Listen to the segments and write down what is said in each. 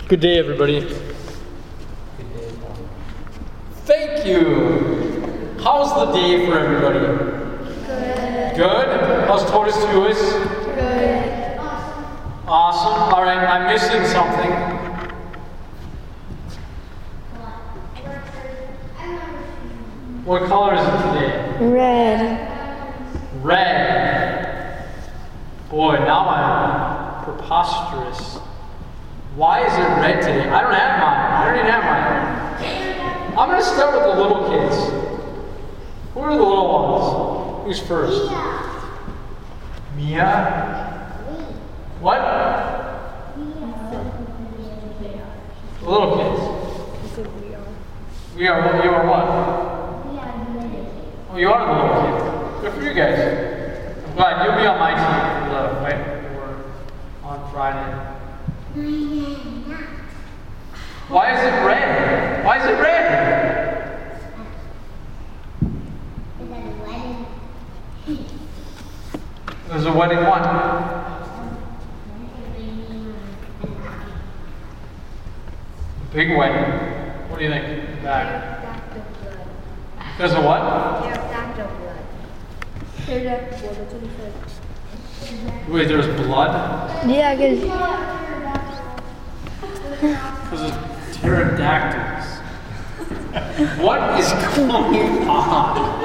Good day, everybody. Thank you. How's the day for everybody? Good. Good? How's Totus Tuis? Good. Awesome. All right, I'm missing something. What color is it today? Red. Red. Boy, now I'm preposterous. Why is it red today? I don't have mine. I don't even have mine. I'm going to start with the little kids. Who are the little ones? Who's first? Mia? What? The little kids. We are what? You are what? Oh, you are the little kids. Good for you guys. I'm glad you'll be on my team for the right before on Friday. Why is it red? Why is it red? There's a wedding what? Big wedding. What do you think? Back. Because of what? Wait, there's blood? Yeah, because Because of pterodactyls. What is going on?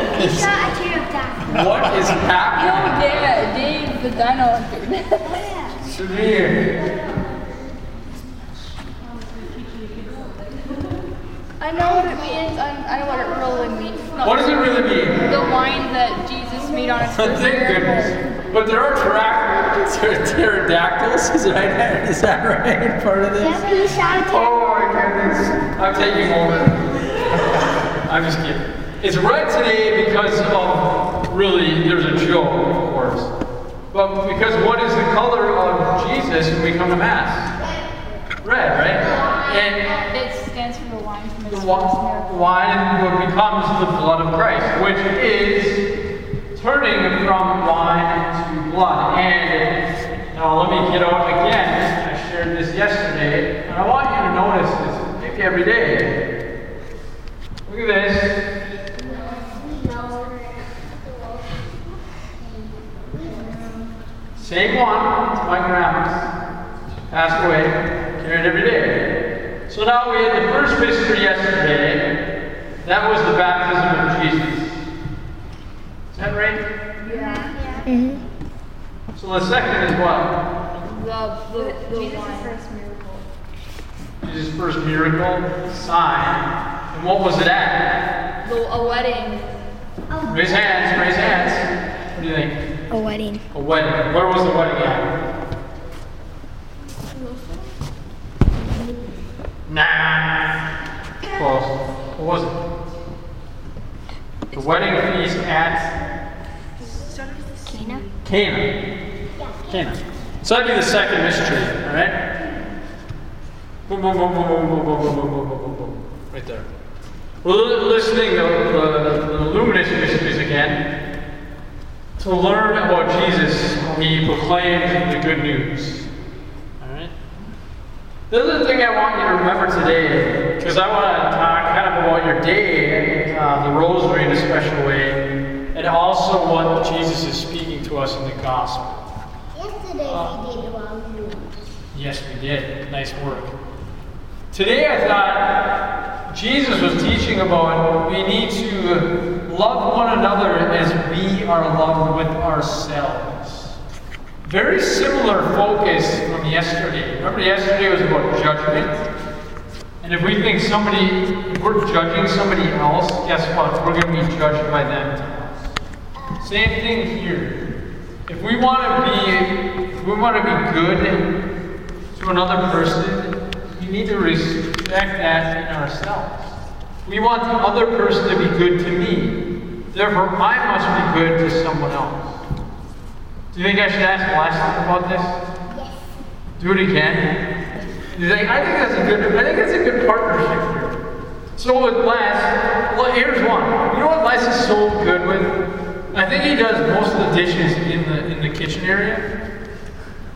What is happening? Dave, the dino. Should be here. I know what it means. I know what it really means. What does it really mean? The wine that Jesus made on his first Thank goodness. But there are pterodactyls. Is that right? Part of this? Oh my goodness. I'm taking over. I'm just kidding. It's red today because of, really, there's a joke, of course. But because what is the color of Jesus when we come to Mass? Red, right? And It stands for the wine from his the first miracle. wine becomes the blood of Christ, which is turning from wine to blood. And now let me get out again. I shared this yesterday, and I want you to notice this maybe every day. Look at this. Same one. It's my grandma's. Passed away. Carry it every day. So now we had the first mystery yesterday. That was the baptism of Jesus. Is that right? Yeah. So the second is what? The Jesus' wine. first miracle. Jesus' first miracle, sign. And what was it at? A wedding. Raise hands, raise hands. What do you think? a wedding. A wedding. Where was the wedding at? Nah. Close. What was it? The wedding feast at Cana? Cana. Cana. So that'd be the second mystery, alright? Boom, boom, boom, boom, boom, boom, boom, boom, boom, boom, boom, boom. Right there. We're listening to the luminous mysteries again to learn about Jesus when he proclaimed the good news. Alright? The other thing I want you to remember today, because I want to talk kind of about your day, the rosary in a special way, and also what Jesus is speaking to us in the gospel. Yesterday we did rosary. Yes, we did. Nice work. Today I thought Jesus was teaching about we need to love one another as we are loved with ourselves. Very similar focus from yesterday. Remember yesterday was about judgment? And if we think if we're judging somebody else, guess what? We're going to be judged by them too. Same thing here. If we want to be good to another person, we need to respect that in ourselves. We want the other person to be good to me. Therefore, I must be good to someone else. Do you think I should ask Leslie about this? Yes. Do it again. You think, I think that's a good partnership here. So with Les, well, here's one. You know what Les is so good with? I think he does most of the dishes in the kitchen area.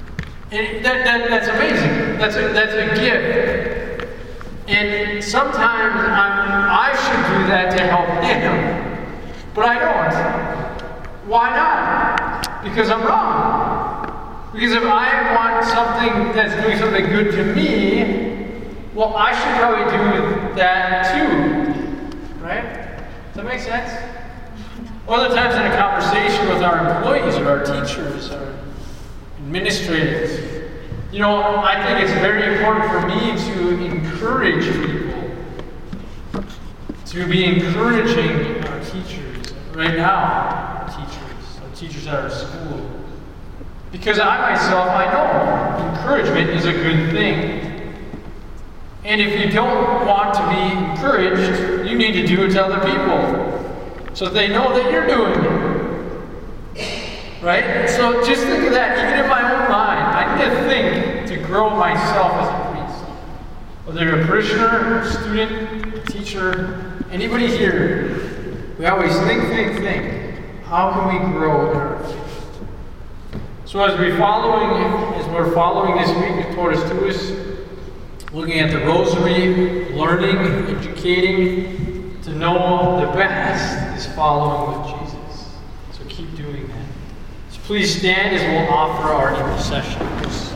And that's amazing. That's a gift. And sometimes I should do that to help him. But I don't. Why not? Because I'm wrong. Because if I want something that's doing something good to me, well, I should probably do that too. Right? Does that make sense? Other times in a conversation with our employees or our teachers or administrators, you know, I think it's very important for me to encourage people, to be encouraging our teachers right now, our teachers at our school. Because I myself, I know encouragement is a good thing. And if you don't want to be encouraged, you need to do it to other people so that they know that you're doing it. Right? So just think of that, even in my own mind. I need to think to grow myself as a priest. Whether you're a parishioner, a student, a teacher, anybody here, we always think. How can we grow in our faith? So as we're following this week with Totus Tuus, looking at the rosary, learning, educating, to know the best is following with Jesus. So keep doing that. So please stand as we'll offer our intercession.